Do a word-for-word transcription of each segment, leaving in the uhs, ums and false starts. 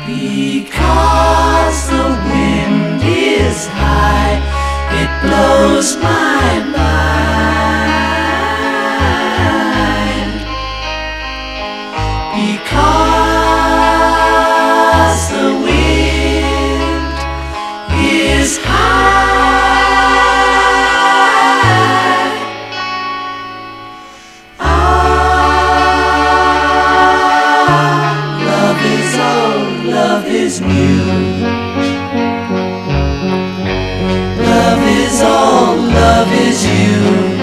Because the wind is high, it blows my mind. Because the wind is high. Ah, love is old, love is new. Love is all, love is you.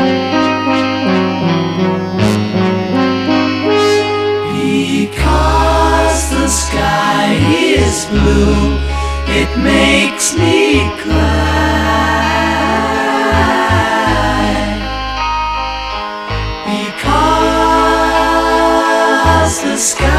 Because the sky is blue, it makes me cry. Because the sky